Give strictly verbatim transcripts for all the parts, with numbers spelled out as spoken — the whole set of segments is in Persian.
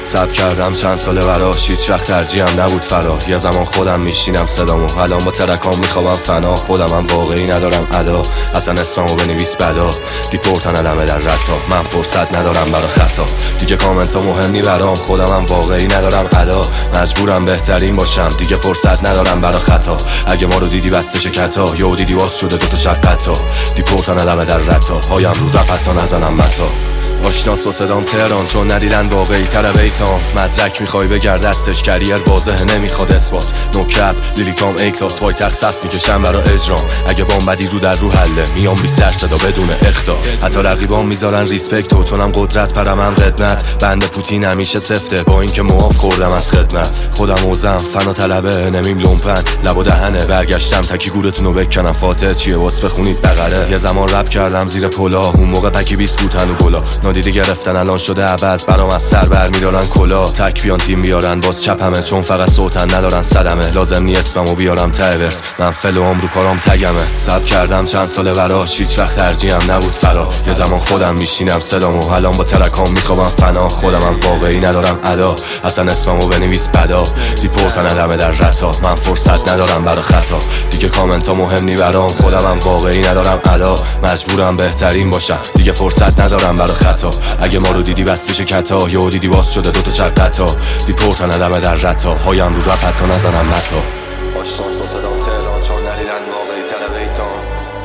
سب کردم چند ساله براش، هیچ وقت ترجیحم نبود فرار. یه زمان خودم میشینم صدامو، الان با ترکام میخوام فنا. خودم هم واقعی ندارم ادا، اصلا اسممو بنویس بدا. دیپورتن علمه در رتا، من فرصت ندارم برا خطا. دیگه کامنتا مهم نی برام، خودم هم واقعی ندارم ادا. مجبورم بهترین باشم، دیگه فرصت ندارم برا خطا. اگه ما رو دیدی بسته شکتا، یا دیدی واس شده دوتا شقتا. دیپورتن علمه در رتا، پایم رو رپ حتی نزنم متا. آشناس با صدام تهران، چون ندیدن واقعی تر بیتام. مدرک میخوای بگرد دستش، کریر واضحه نمیخواد اثبات. نوکپ لیریکام ای کلاس، وای تق صف میکشم برا اجرام. اگه بامبدی رو در رو حله، میام بی سر صدا بدون اخدا. حتی رقیبام میذارن ریسپکتو، چونم قدرت پرم هم قدمت. بند پوتین همیشه سفته، با اینکه معاف خوردم از خدمت. خودم اوزم فنا طلبه، نمیم لومپن لب و دهنه. برگشتم تکی گورتونو بکنم، فاتح چیه واس بخونید بغله. یه زمان رپ کردم زیر پلا، اون موقع پکی بیست بود هنو گلا. نادیده گرفتن الان شده عوض، برام از سر بر میدارن کلا. تک بیان تیم بیارن باز چپمه، چون فقط صوتن ندارن صدمه. لازم نی اسممو بیارم ته ورس، من فلوام رو کارام تگمه. سب کردم چند ساله براش، هیچ وقت ترجیحم نبود فرار. یه زمان خودم میشینم صدامو، الان با ترکام میخوام فنا. خودم هم واقعی ندارم ادا، اصلا اسممو بنویس بدا. دیپورتن علمه در رتا، من فرصت ندارم برا خطا. دیگه کامنتا مهم نی برام، خودم هم واقعی ندارم ادا. مجبورم بهترین باشم، دیگه فرصت ندارم برا خطا. اگه ما رو دیدی بسته شکتا، یا دیدی واس شده دوتا شقتا. دیپورتن علمه در رتا، پایم رو رپ حتی نزنم متا. آشناس با صدام تهران، چون ندیدن واقعی تر بیتام.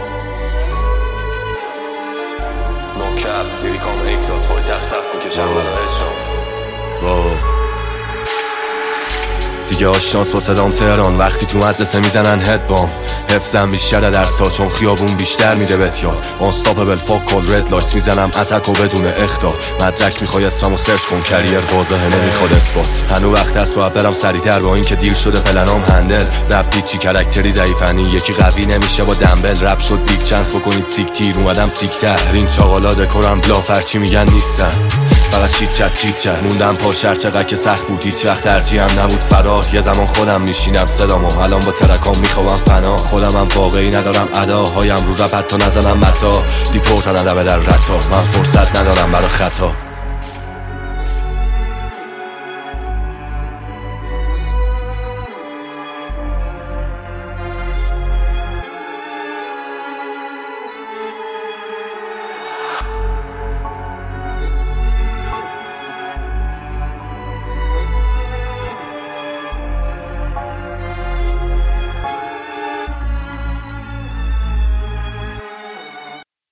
نوکپ لیریکام ای کلاس، وای تق صف میکشم برا اجرام. دیگه آشناس با صدام تهران، وقتی تو مدرسه میزنن هدبام. حفظم بیشتره درسا، چون خیابون بیشتر میده بهت یاد. آنستاپبل فاک کال رد لایت، میزنم اتک و بدون اخطار. مدرک میخوای اسممو سرچ کن، کریر واضحه نمیخواد اثبات. هنو وقت هست باید برم سریعتر، با اینکه دیر شده پلنام هندل. رپ پیچی کرکتری ضعیفنی، یکی قوی نمیشه با دمبل. رپ شد بیگ چانس بکنید سیک تیر، اومدم سیکتر. این چاقالا دکورم بلافر چی میگن نیستن، فقط چیت چت چیت چت. موندم پاشر چقدر که سخت بود، هیچ وقت ترجیحم نبود فرار. یه زمان خودم میشینم صدامو، الان با ترکام میخوام فنا. خودم هم واقعی ندارم ادا، هایم رو رپ حتی نزنم متا. دیپورتن علمه در رتا، من فرصت ندارم برا خطا.